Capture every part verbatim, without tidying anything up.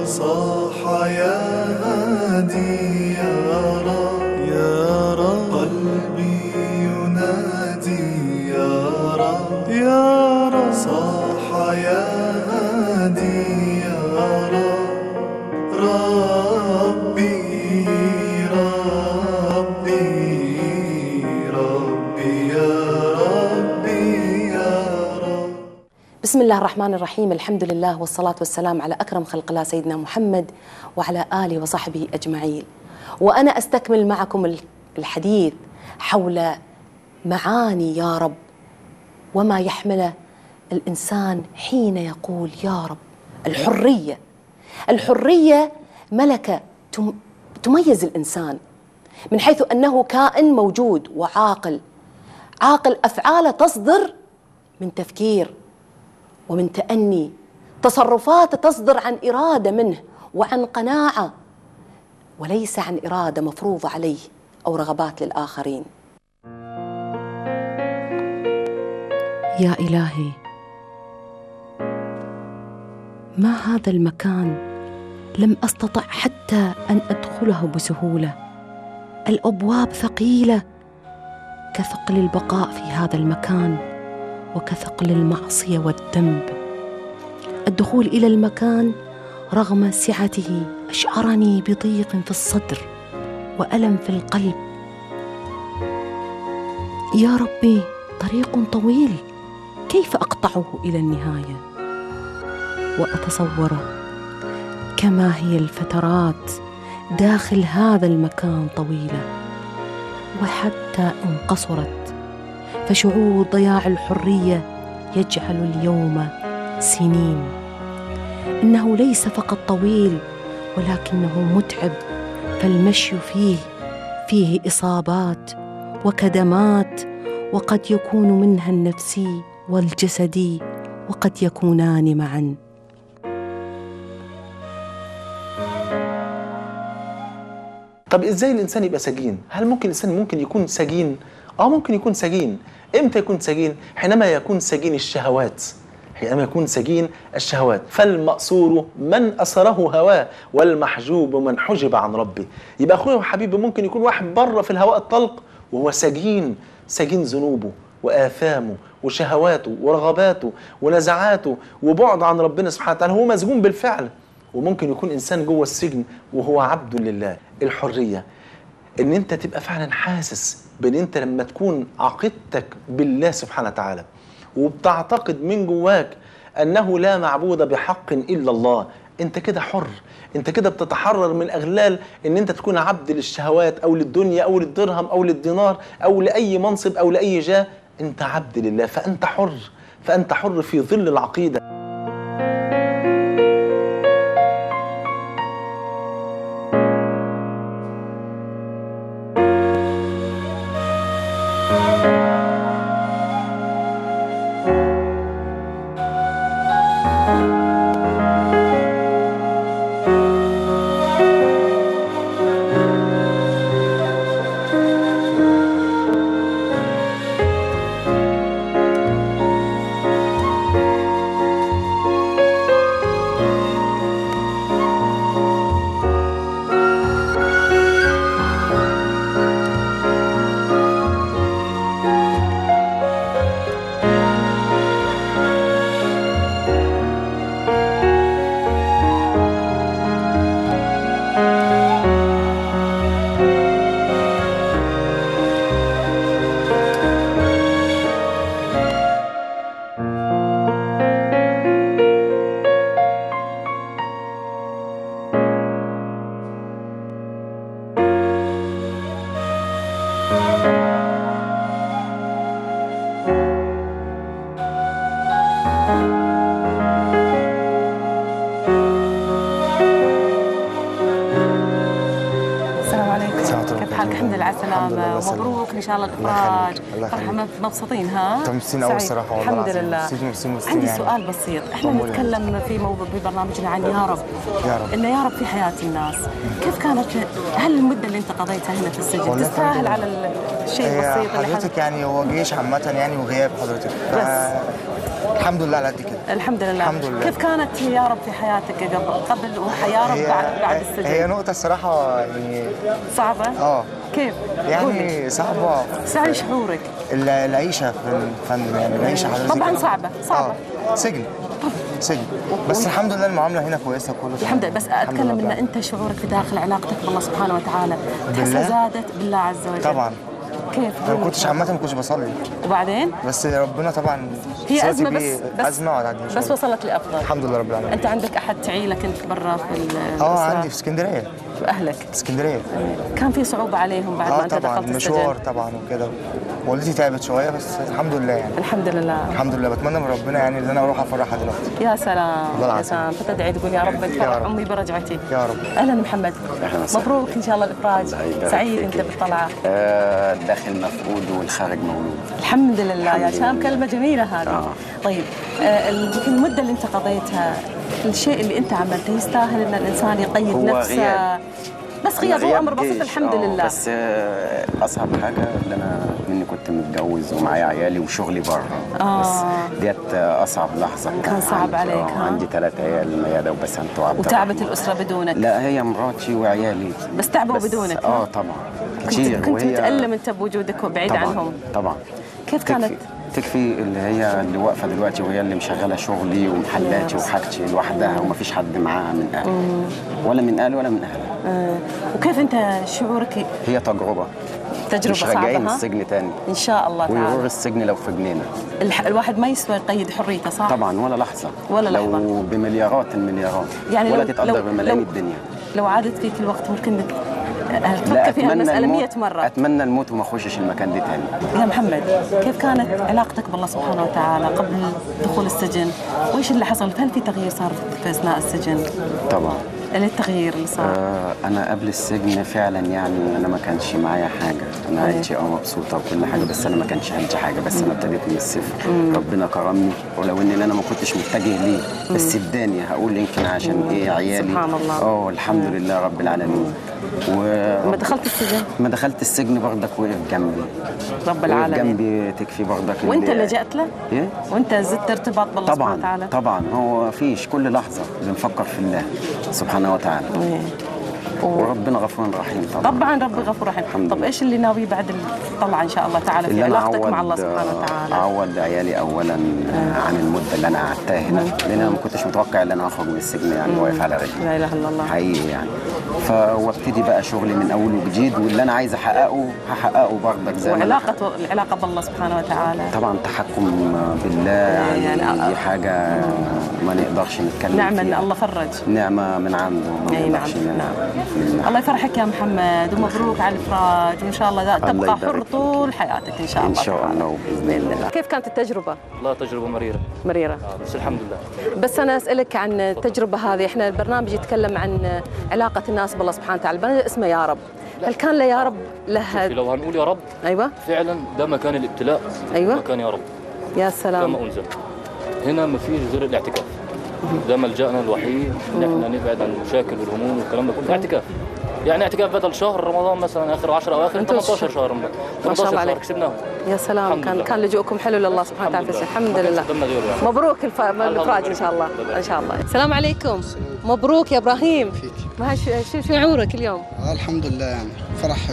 صاح يا هادي يا رب يا رب، قلبي ينادي يا رب يا رب، صاح يا هادي يا رب، ربي ربي ربي يا ربي يا رب. بسم الله الرحمن الرحيم، الحمد لله والصلاة والسلام على أكرم خلق الله سيدنا محمد وعلى آله وصحبه أجمعين. وأنا أستكمل معكم الحديث حول معاني يا رب وما يحمله الإنسان حين يقول يا رب. الحرية الحرية ملكة تميز الإنسان من حيث أنه كائن موجود وعاقل، عاقل أفعاله تصدر من تفكير ومن تأني، تصرفات تصدر عن إرادة منه وعن قناعة، وليس عن إرادة مفروضة عليه أو رغبات للآخرين. يا إلهي، ما هذا المكان لم أستطع حتى أن أدخله بسهولة، الأبواب ثقيلة كثقل البقاء في هذا المكان وكثقل المعصية والذنب. الدخول إلى المكان رغم سعته أشعرني بضيق في الصدر وألم في القلب. يا ربي، طريق طويل، كيف أقطعه إلى النهاية؟ وأتصور كما هي الفترات داخل هذا المكان طويلة، وحتى إن قصرت فشعور ضياع الحرية يجعل اليوم سنين. إنه ليس فقط طويل ولكنه متعب، فالمشي فيه فيه إصابات وكدمات، وقد يكون منها النفسي والجسدي، وقد يكونان معا. طب إزاي الإنسان يبقى سجين؟ هل ممكن الإنسان ممكن يكون سجين؟ آه ممكن يكون سجين. إمتى يكون سجين؟ حينما يكون سجين الشهوات، حينما يكون سجين الشهوات. فالمأسور من أسره هواه، والمحجوب من حجب عن ربه. يبقى أخويا وحبيبي ممكن يكون واحد بره في الهواء الطلق وهو سجين، سجين ذنوبه وآثامه وشهواته ورغباته ونزعاته وبعد عن ربنا سبحانه وتعالى، هو مسجون بالفعل. وممكن يكون إنسان جوه السجن وهو عبد لله. الحرية إن أنت تبقى فعلا حاسس بأن أنت لما تكون عقيدتك بالله سبحانه وتعالى وبتعتقد من جواك أنه لا معبود بحق إلا الله، أنت كده حر. أنت كده بتتحرر من أغلال أن أنت تكون عبد للشهوات أو للدنيا أو للدرهم أو للدينار أو لأي منصب أو لأي جاه. أنت عبد لله، فأنت حر، فأنت حر في ظل العقيدة. ومبروك ان شاء الله الافراج. فرحة مبسوطين ها؟ مبسوطين قوي الصراحه والله. الحمد لله. عندي يعني. سؤال بسيط، احنا نتكلم في موضوع في برنامجنا عن يا رب. يا رب ان يا رب في حياه الناس، كيف كانت؟ هل المده اللي انت قضيتها هنا في السجن تستاهل على الشيء البسيط اللي حضرتك؟ يعني هو جيش عامه يعني وغياب حضرتك. بس الحمد لله على قد كده. الحمد لله. الحمد لله. كيف كانت يا رب في حياتك قبل قبل ويا رب بعد بعد السجن؟ هي نقطة الصراحة يعني صعبة؟ اه كيف؟ يعني صعبة. سعي شعورك. ال- العيشة في الفندق يعني العيشة حضرتك طبعا صعبة صعبة. آه. سجن سجن بس الحمد لله المعاملة هنا كويسة كله الحمد لله. بس اتكلم ان انت شعورك في داخل علاقتك بالله سبحانه وتعالى تحسها زادت بالله عز وجل. طبعا. كيف؟ انا ما كنتش عامة ما كنتش بصلي. وبعدين؟ بس ربنا طبعا هي ازمة بس بس ازمة وعدي بس وصلت لافضل. الحمد لله رب العالمين. انت عندك احد تعيلك انت برا في ال- اه الأسرة؟ عندي في اسكندرية. في اهلك؟ في اسكندرية. كان في صعوبة عليهم بعد ما اه انت طبعا دخلت مشوار السجن؟ طبعا وكده. والدتي تعبت شوية بس الحمد لله يعني. الحمد لله. الحمد لله بتمنى من ربنا يعني ان انا اروح افرحها دلوقتي. يا سلام والله يا العظيم. سلام. فتدعي تقول يا رب تفرح رب. امي برجعتي. يا رب. اهلا محمد. أهلاً وسهلاً. مبروك ان شاء الله الافراج. الله يبارك سعيد فيك. انت بالطلعه. آه، الداخل مفقود والخارج مولود. الحمد لله يا الحمد شام. لله. كلمه جميله هذه. آه. طيب آه، ال- في المده اللي انت قضيتها الشيء اللي انت عملته يستاهل ان الانسان يقيد هو نفسه؟ غياب. بس غياب هو امر بسيط جيش. الحمد آه، لله. بس آه، اصعب حاجه اللي انا مني كنت متجوز ومعايا عيالي وشغلي بره. آه. بس ديت آه، اصعب لحظه كان صعب عندي. عليك، آه، ها؟ عندي ثلاث عيال ميادة وبسنت وعبد وتعبت الرحمن. الاسره بدونك؟ لا هي مراتي وعيالي بس تعبوا بس بدونك؟ اه طبعا كنت, كتير. كنت وهي متالم انت بوجودك بعيد طبعا عنهم. طبعا. كيف كانت؟ تكفي, تكفي اللي هي اللي واقفه دلوقتي وهي اللي مشغله شغلي ومحلاتي وحاجتي لوحدها ومفيش حد معاها من اهلي ولا من اهلي ولا من اهلها. آه. وكيف انت شعورك؟ هي تجربه تجربه مش راجعين صعبه ها؟ السجن تاني ان شاء الله ويغور تعالى. السجن لو في جنينه. الح... الواحد ما يسوى يقيد حريته صح؟ طبعا ولا لحظه ولا لو لحظة. بمليارات المليارات يعني ولا لو تتقدر لو بملايين لو الدنيا. لو عادت فيك الوقت ممكن إنك لا تفكر فيها المسألة الموت مية مرة. اتمنى الموت وما اخشش المكان ده تاني. يا محمد كيف كانت علاقتك بالله سبحانه وتعالى قبل دخول السجن؟ وايش اللي حصل؟ هل في تغيير صار في اثناء السجن؟ طبعا. ايه التغيير اللي صار؟ آه انا قبل السجن فعلا يعني انا ما كانش معايا حاجه. انا عيلتي اه مبسوطه وكل حاجه بس انا ما كانش عندي حاجه. بس انا ابتديت من الصفر. ربنا كرمني ولو ان انا ما كنتش متجه ليه بس اداني هقول يمكن عشان ايه عيالي. سبحان الله. اه الحمد لله رب العالمين. لما دخلت السجن ما دخلت السجن برضك وقف جنبي. رب وقف العالمين. جنبي تكفي برضك. وانت اللي- لجأت له؟ ايه؟ وانت زدت ارتباط بالله سبحانه طبعا وتعالى؟ طبعا. هو فيش كل لحظه بنفكر في الله سبحانه وتعالى. إيه. و- وربنا غفور رحيم طبعا. طبعا ربي غفور رحيم. الحمد طب لله. ايش اللي ناوي بعد الطلعه ان شاء الله تعالى في اللي أنا علاقتك مع أعوض- الله سبحانه وتعالى؟ اعوض عيالي اولا عن المده اللي انا قعدتها هنا لان انا ما كنتش متوقع ان انا اخرج من السجن يعني واقف على رجلي. لا اله الا الله. حقيقي يعني. فوابتدي بقى شغلي من اول وجديد واللي انا عايز احققه هحققه برضك زي ما أنا وعلاقه العلاقه بالله سبحانه وتعالى. طبعا تحكم بالله يعني, يعني دي حاجه ما نقدرش نتكلم نعمه فيها. ان الله فرج. نعمه من عنده ما اي نعم نقدرش نعم. الله يفرحك يا محمد ومبروك على الافراج وان شاء الله دا- الله تبقى حر يبارك طول حياتك ان شاء ان الله. شاء تعالى. الله باذن الله. كيف كانت التجربه؟ والله تجربة مريرة مريره. آه، بس الحمد لله. بس انا اسالك عن التجربه هذه، احنا البرنامج يتكلم عن علاقه الناس بالله سبحانه وتعالى، البرنامج اسمه يا رب. هل كان له يا رب له؟ لو هنقول يا رب ايوه فعلا ده مكان الابتلاء. أيوة. مكان يا رب يا سلام. كما انزل. هنا ما فيش غير الاعتكاف. ده ملجأنا الوحيد ان احنا نبعد عن المشاكل والهموم والكلام ده كله. اعتكاف يعني اعتكاف بدل شهر رمضان مثلا اخر عشرة او اخر أنتوا ثمانية عشر شهر رمضان. ما شاء الله ثمانية عشر شهر عليك. كسبناهم. يا سلام. الحمد كان لله. كان لجوءكم حلو لله سبحانه وتعالى. الحمد لله. الحمد ما كانش لله. قدامنا غيره يعني. مبروك الف... الافراج ان شاء الله. ان شاء الله. السلام عليكم. مبروك يا ابراهيم. ما شو شو شعورك اليوم؟ آه الحمد لله يعني فرح حلو.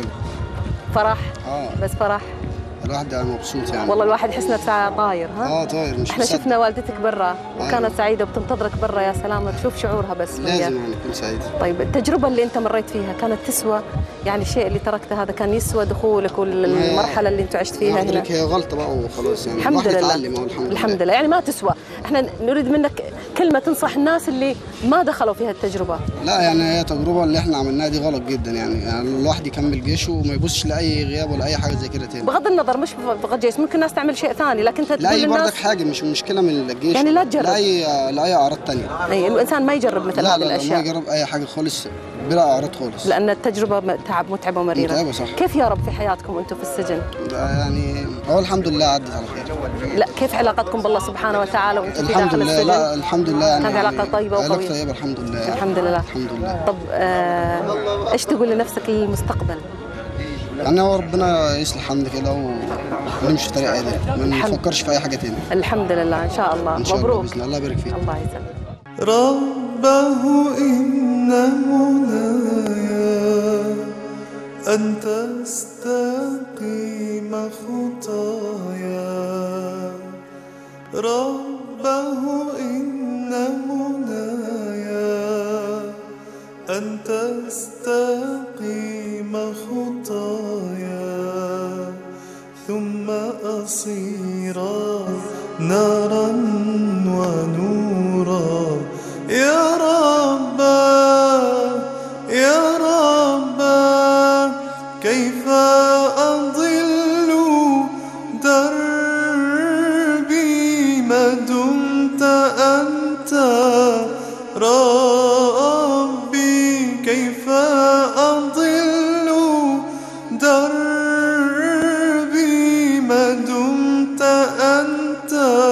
فرح. اه بس فرح. الواحد مبسوط يعني. والله الواحد يحس نفسه طاير ها؟ اه طاير مش احنا مصدق. شفنا والدتك برا وكانت أيوة. سعيده وبتنتظرك برا. يا سلام تشوف شعورها بس. لازم يعني تكون سعيد. طيب التجربه اللي انت مريت فيها كانت تسوى يعني الشيء اللي تركته هذا كان يسوى دخولك والمرحله اللي انت عشت فيها هنا؟ حضرتك هي غلطه بقى وخلاص يعني. الحمد الواحد لله. يتعلم اهو الحمد لله. الحمد لله يعني ما تسوى. احنا نريد منك كلمه تنصح الناس اللي ما دخلوا في هالتجربه. لا يعني هي تجربه اللي احنا عملناها دي غلط جدا يعني, يعني الواحد يكمل جيشه وما يبصش لاي غياب ولا اي حاجه زي كده تاني. بغض النظر مش فقط جيش، ممكن الناس تعمل شيء ثاني لكن انت لا تقول اي للناس برضك حاجه مش مشكله من الجيش يعني لا تجرب. لا اي لا اي اعراض ثانيه. اي الانسان ما يجرب مثل لا هذه لا, لا ما الاشياء يجرب اي حاجه خالص بلا اعراض خالص. لان التجربه م- تعب متعبه ومريره. متعبة صح. كيف يا رب في حياتكم وانتم في السجن؟ يعني هو الحمد لله عدت على خير. لا كيف علاقتكم بالله سبحانه وتعالى وانتم في الحمد داخل لله. السجن؟ لا الحمد لله يعني كانت علاقة طيبة علاقة وقوية. طيبة الحمد لله. الحمد لله. الحمد لله. طب آه ايش تقول لنفسك للمستقبل؟ يعني هو ربنا يصلح حالنا كده ونمشي في طريق عادل، ما الحمد- نفكرش في اي حاجه تاني. الحمد لله ان شاء الله. ان شاء الله مبروك. باذن الله، الله يبارك فيك. الله يسلمك. ربه إن منايا أن تستقيم خطايا، ربه إن منايا أن تستقيم خطايا، ثم أصير نارا ونورا. يا رب يا رب كيف أضل دربي ما دمت أنت ربي، كيف أضل دربي ما دمت أنت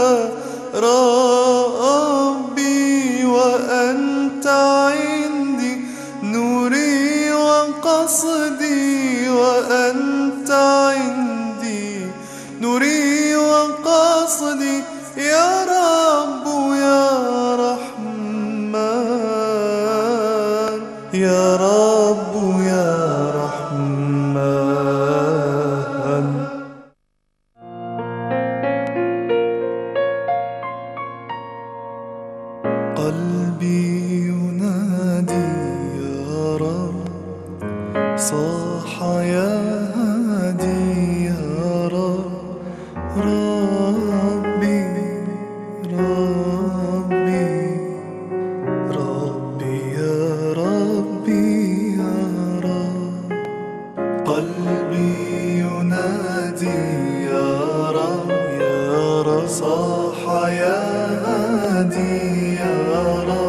ربي، وأنت عندي نوري وقصدي، وأنت عندي نوري وقصدي. يا رب يا رحمن، يا رب يا رحمن. قلبي ينادي يا رب، صاح يا هادي يا رب، ربي ربي ربي يا ربي يا رب. قلبي ينادي يا رب يا رب، صاح يا هادي يا رب،